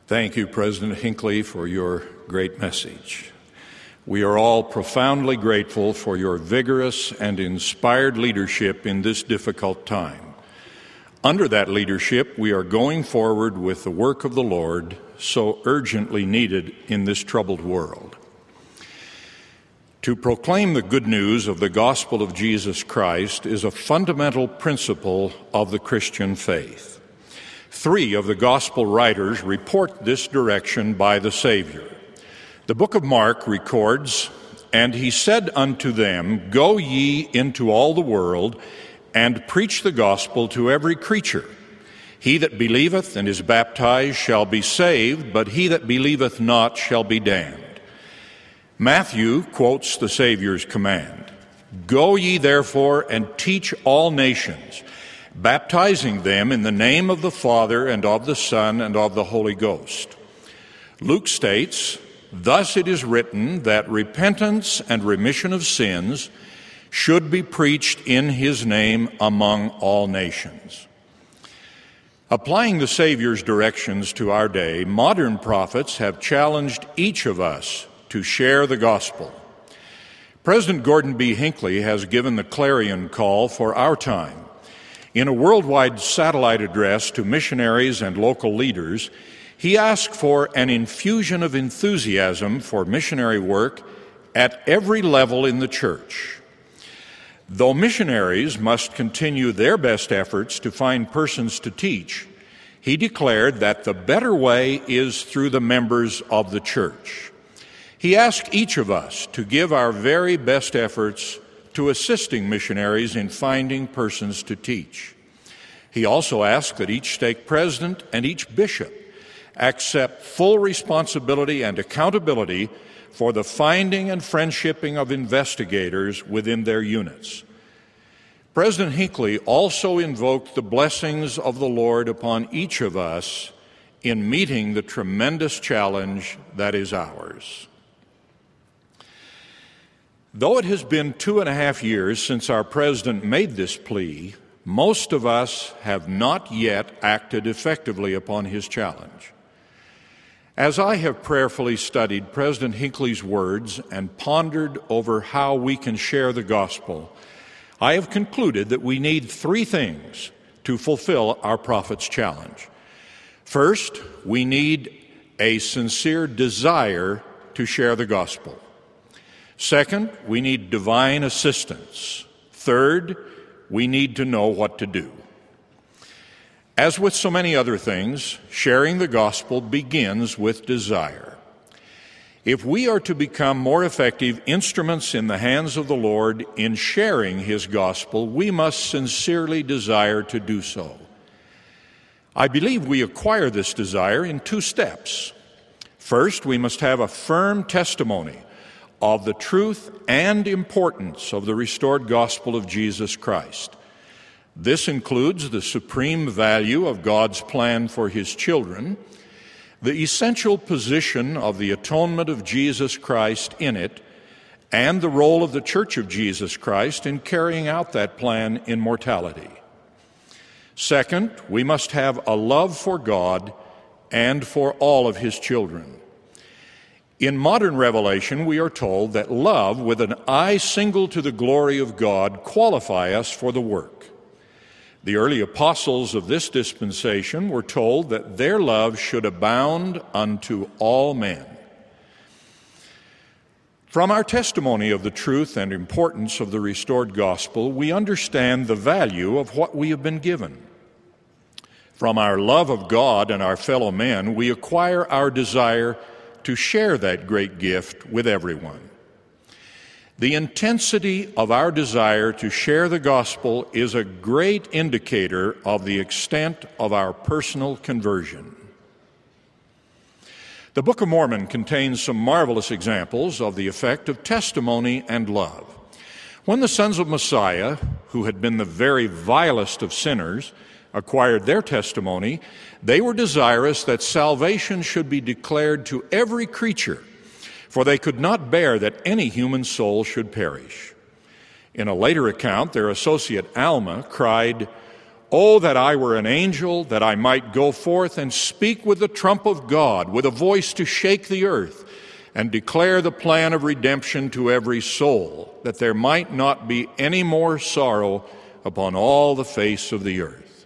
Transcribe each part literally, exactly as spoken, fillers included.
Thank you, President Hinckley, for your great message. We are all profoundly grateful for your vigorous and inspired leadership in this difficult time. Under that leadership, we are going forward with the work of the Lord, so urgently needed in this troubled world. To proclaim the good news of the gospel of Jesus Christ is a fundamental principle of the Christian faith. Three of the gospel writers report this direction by the Savior. The book of Mark records, "And he said unto them, Go ye into all the world, and preach the gospel to every creature. He that believeth and is baptized shall be saved, but he that believeth not shall be damned." Matthew quotes the Savior's command, "Go ye therefore and teach all nations, baptizing them in the name of the Father and of the Son and of the Holy Ghost." Luke states, "Thus it is written that repentance and remission of sins should be preached in his name among all nations." Applying the Savior's directions to our day, modern prophets have challenged each of us to share the gospel. President Gordon B. Hinckley has given the clarion call for our time. In a worldwide satellite address to missionaries and local leaders, he asked for an infusion of enthusiasm for missionary work at every level in the church. Though missionaries must continue their best efforts to find persons to teach, he declared that the better way is through the members of the church. He asked each of us to give our very best efforts to assisting missionaries in finding persons to teach. He also asked that each stake president and each bishop accept full responsibility and accountability for the finding and friendshipping of investigators within their units. President Hinckley also invoked the blessings of the Lord upon each of us in meeting the tremendous challenge that is ours. Though it has been two and a half years since our president made this plea, most of us have not yet acted effectively upon his challenge. As I have prayerfully studied President Hinckley's words and pondered over how we can share the gospel, I have concluded that we need three things to fulfill our prophet's challenge. First, we need a sincere desire to share the gospel. Second, we need divine assistance. Third, we need to know what to do. As with so many other things, sharing the gospel begins with desire. If we are to become more effective instruments in the hands of the Lord in sharing his gospel, we must sincerely desire to do so. I believe we acquire this desire in two steps. First, we must have a firm testimony of the truth and importance of the restored gospel of Jesus Christ. This includes the supreme value of God's plan for his children, the essential position of the atonement of Jesus Christ in it, and the role of the Church of Jesus Christ in carrying out that plan in mortality. Second, we must have a love for God and for all of his children. In modern revelation, we are told that love with an eye single to the glory of God qualify us for the work. The early apostles of this dispensation were told that their love should abound unto all men. From our testimony of the truth and importance of the restored gospel, we understand the value of what we have been given. From our love of God and our fellow men, we acquire our desire to share that great gift with everyone. The intensity of our desire to share the gospel is a great indicator of the extent of our personal conversion. The Book of Mormon contains some marvelous examples of the effect of testimony and love. When the sons of Messiah, who had been the very vilest of sinners, acquired their testimony, they were desirous that salvation should be declared to every creature, for they could not bear that any human soul should perish. In a later account, their associate Alma cried, Oh, that I were an angel, that I might go forth and speak with the trump of God, with a voice to shake the earth, and declare the plan of redemption to every soul, that there might not be any more sorrow upon all the face of the earth.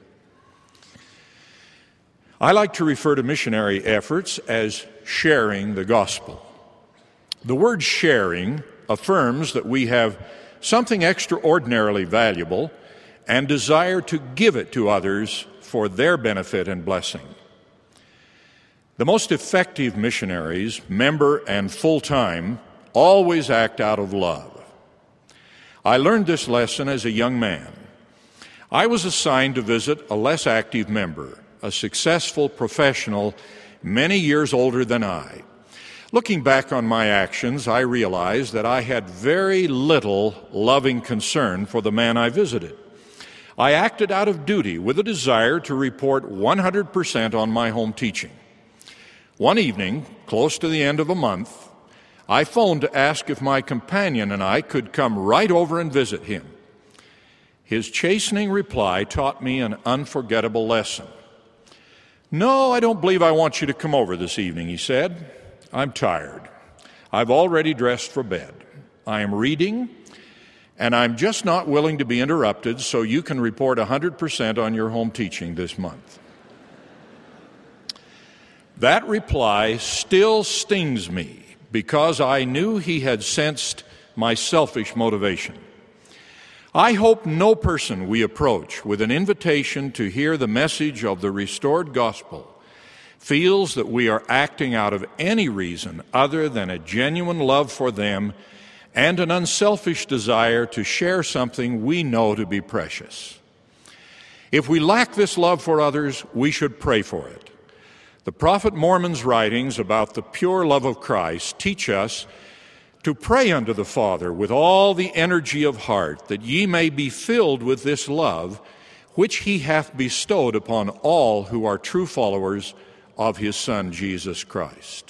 I like to refer to missionary efforts as sharing the gospel. The word sharing affirms that we have something extraordinarily valuable and desire to give it to others for their benefit and blessing. The most effective missionaries, member and full-time, always act out of love. I learned this lesson as a young man. I was assigned to visit a less active member, a successful professional many years older than I. Looking back on my actions, I realized that I had very little loving concern for the man I visited. I acted out of duty with a desire to report one hundred percent on my home teaching. One evening, close to the end of a month, I phoned to ask if my companion and I could come right over and visit him. His chastening reply taught me an unforgettable lesson. "No, I don't believe I want you to come over this evening," he said. "I'm tired. I've already dressed for bed. I am reading, and I'm just not willing to be interrupted, so you can report one hundred percent on your home teaching this month." That reply still stings me because I knew he had sensed my selfish motivation. I hope no person we approach with an invitation to hear the message of the restored gospel feels that we are acting out of any reason other than a genuine love for them and an unselfish desire to share something we know to be precious. If we lack this love for others, we should pray for it. The Prophet Mormon's writings about the pure love of Christ teach us to pray unto the Father with all the energy of heart, that ye may be filled with this love, which he hath bestowed upon all who are true followers of his Son, Jesus Christ.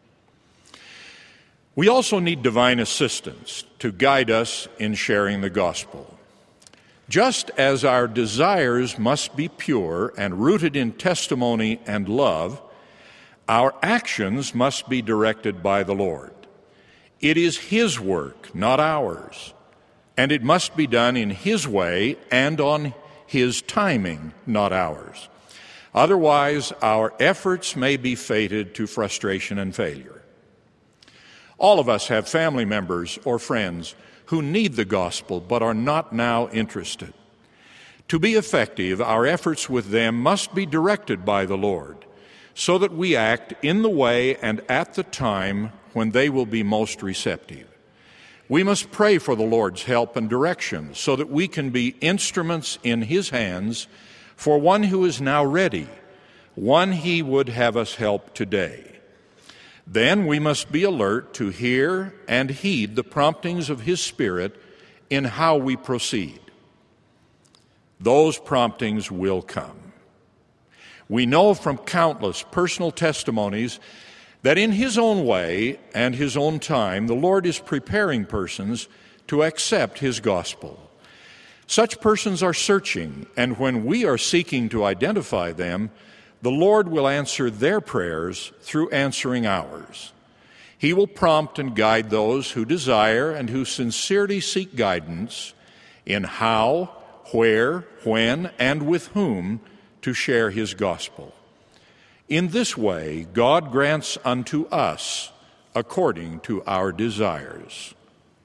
We also need divine assistance to guide us in sharing the gospel. Just as our desires must be pure and rooted in testimony and love, our actions must be directed by the Lord. It is his work, not ours, and it must be done in his way and on his timing, not ours. Otherwise, our efforts may be fated to frustration and failure. All of us have family members or friends who need the gospel but are not now interested. To be effective, our efforts with them must be directed by the Lord, so that we act in the way and at the time when they will be most receptive. We must pray for the Lord's help and direction so that we can be instruments in his hands for one who is now ready, one he would have us help today. Then we must be alert to hear and heed the promptings of his Spirit in how we proceed. Those promptings will come. We know from countless personal testimonies that in his own way and his own time, the Lord is preparing persons to accept his gospel. Such persons are searching, and when we are seeking to identify them, the Lord will answer their prayers through answering ours. He will prompt and guide those who desire and who sincerely seek guidance in how, where, when, and with whom to share his gospel. In this way, God grants unto us according to our desires.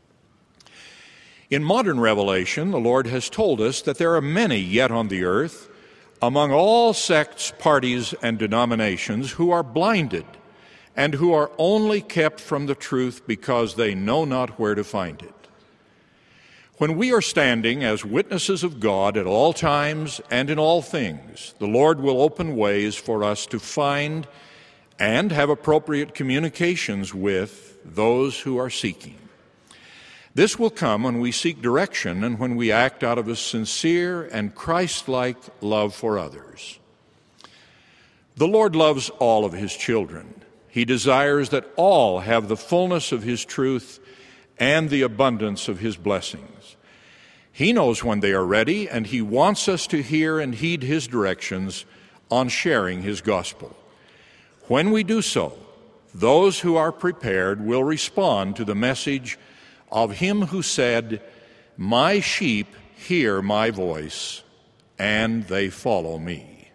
In modern revelation, the Lord has told us that there are many yet on the earth, among all sects, parties, and denominations, who are blinded and who are only kept from the truth because they know not where to find it. When we are standing as witnesses of God at all times and in all things, the Lord will open ways for us to find and have appropriate communications with those who are seeking. This will come when we seek direction and when we act out of a sincere and Christ-like love for others. The Lord loves all of his children. He desires that all have the fullness of his truth and the abundance of his blessings. He knows when they are ready, and He wants us to hear and heed His directions on sharing His gospel. When we do so, those who are prepared will respond to the message of Him who said, "My sheep hear my voice, and they follow me."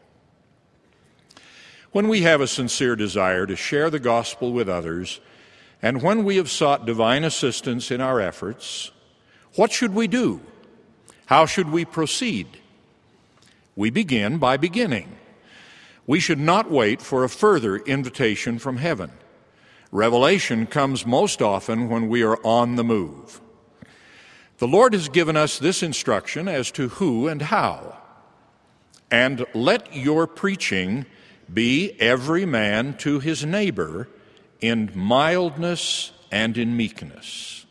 When we have a sincere desire to share the gospel with others, and when we have sought divine assistance in our efforts, what should we do? How should we proceed? We begin by beginning. We should not wait for a further invitation from heaven. Revelation comes most often when we are on the move. The Lord has given us this instruction as to who and how. And let your preaching be every man to his neighbor in mildness and in meekness.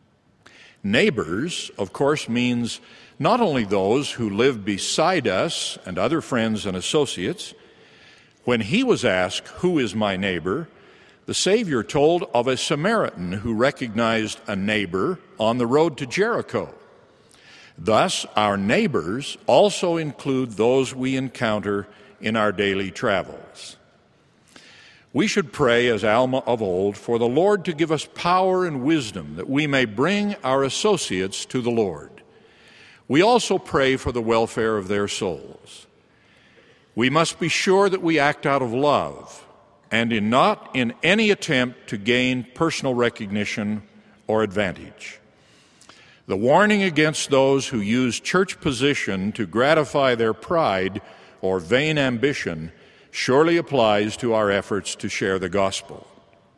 Neighbors, of course, means not only those who live beside us and other friends and associates. When He was asked, "Who is my neighbor?" the Savior told of a Samaritan who recognized a neighbor on the road to Jericho. Thus, our neighbors also include those we encounter in our daily travels. We should pray, as Alma of old, for the Lord to give us power and wisdom that we may bring our associates to the Lord. We also pray for the welfare of their souls. We must be sure that we act out of love and in not in any attempt to gain personal recognition or advantage. The warning against those who use church position to gratify their pride or vain ambition surely applies to our efforts to share the gospel.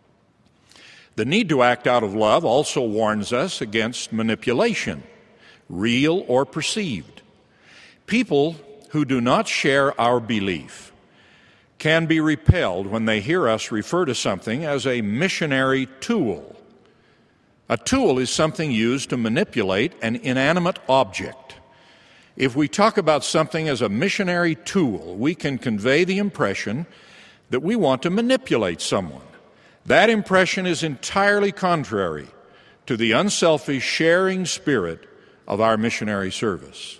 The need to act out of love also warns us against manipulation, real or perceived. People who do not share our belief can be repelled when they hear us refer to something as a missionary tool. A tool is something used to manipulate an inanimate object. If we talk about something as a missionary tool, we can convey the impression that we want to manipulate someone. That impression is entirely contrary to the unselfish sharing spirit of our missionary service.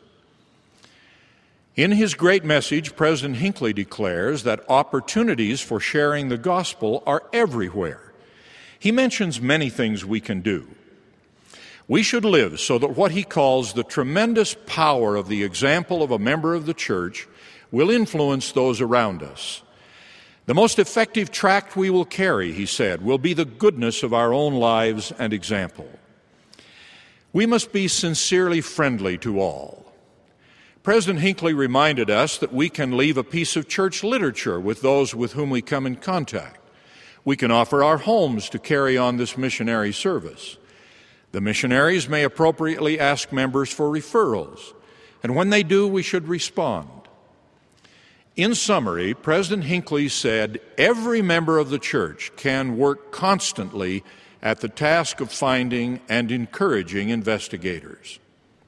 In his great message, President Hinckley declares that opportunities for sharing the gospel are everywhere. He mentions many things we can do. We should live so that what he calls the tremendous power of the example of a member of the church will influence those around us. The most effective tract we will carry, he said, will be the goodness of our own lives and example. We must be sincerely friendly to all. President Hinckley reminded us that we can leave a piece of church literature with those with whom we come in contact. We can offer our homes to carry on this missionary service. The missionaries may appropriately ask members for referrals, and when they do, we should respond. In summary, President Hinckley said every member of the church can work constantly at the task of finding and encouraging investigators.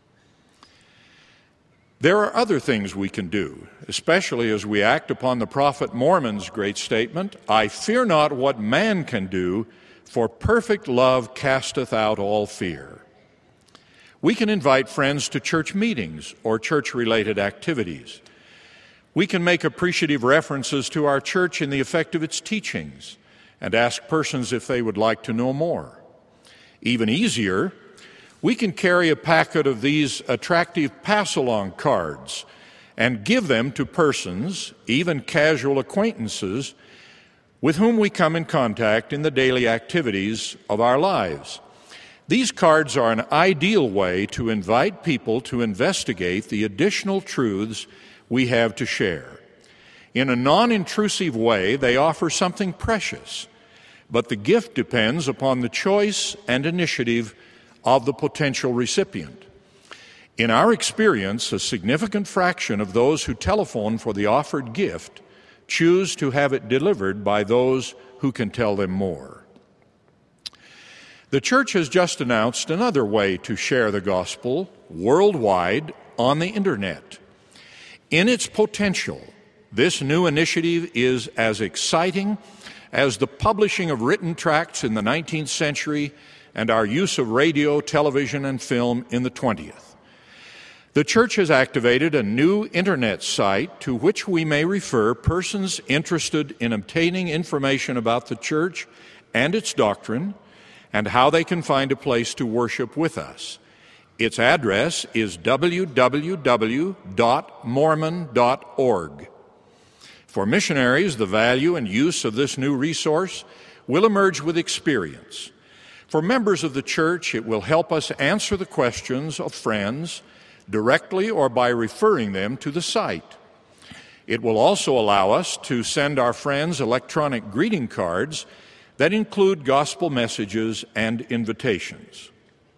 There are other things we can do, especially as we act upon the prophet Mormon's great statement, "I fear not what man can do, for perfect love casteth out all fear." We can invite friends to church meetings or church-related activities. We can make appreciative references to our church in the effect of its teachings and ask persons if they would like to know more. Even easier, we can carry a packet of these attractive pass-along cards and give them to persons, even casual acquaintances, with whom we come in contact in the daily activities of our lives. These cards are an ideal way to invite people to investigate the additional truths we have to share. In a non-intrusive way, they offer something precious, but the gift depends upon the choice and initiative of the potential recipient. In our experience, a significant fraction of those who telephone for the offered gift choose to have it delivered by those who can tell them more. The church has just announced another way to share the gospel worldwide on the internet. In its potential, this new initiative is as exciting as the publishing of written tracts in the nineteenth century and our use of radio, television, and film in the twentieth. The church has activated a new internet site to which we may refer persons interested in obtaining information about the church and its doctrine and how they can find a place to worship with us. Its address is w w w dot mormon dot org. For missionaries, the value and use of this new resource will emerge with experience. For members of the church, it will help us answer the questions of friends directly or by referring them to the site. It will also allow us to send our friends electronic greeting cards that include gospel messages and invitations.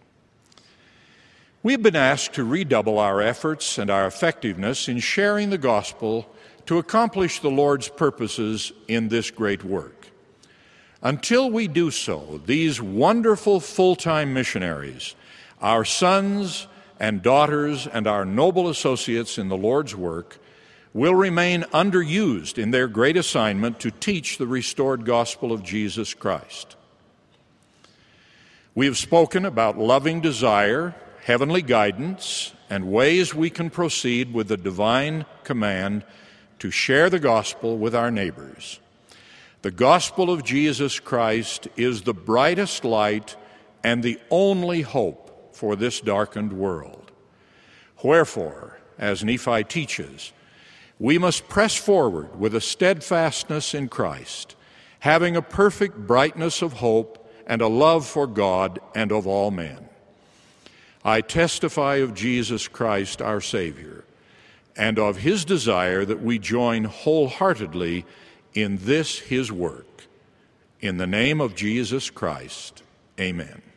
We have been asked to redouble our efforts and our effectiveness in sharing the gospel to accomplish the Lord's purposes in this great work. Until we do so, these wonderful full-time missionaries, our sons and daughters and our noble associates in the Lord's work, will remain underused in their great assignment to teach the restored gospel of Jesus Christ. We have spoken about loving desire, heavenly guidance, and ways we can proceed with the divine command to share the gospel with our neighbors. The gospel of Jesus Christ is the brightest light and the only hope for this darkened world. Wherefore, as Nephi teaches, we must press forward with a steadfastness in Christ, having a perfect brightness of hope and a love for God and of all men. I testify of Jesus Christ, our Savior, and of his desire that we join wholeheartedly in this his work. In the name of Jesus Christ, amen.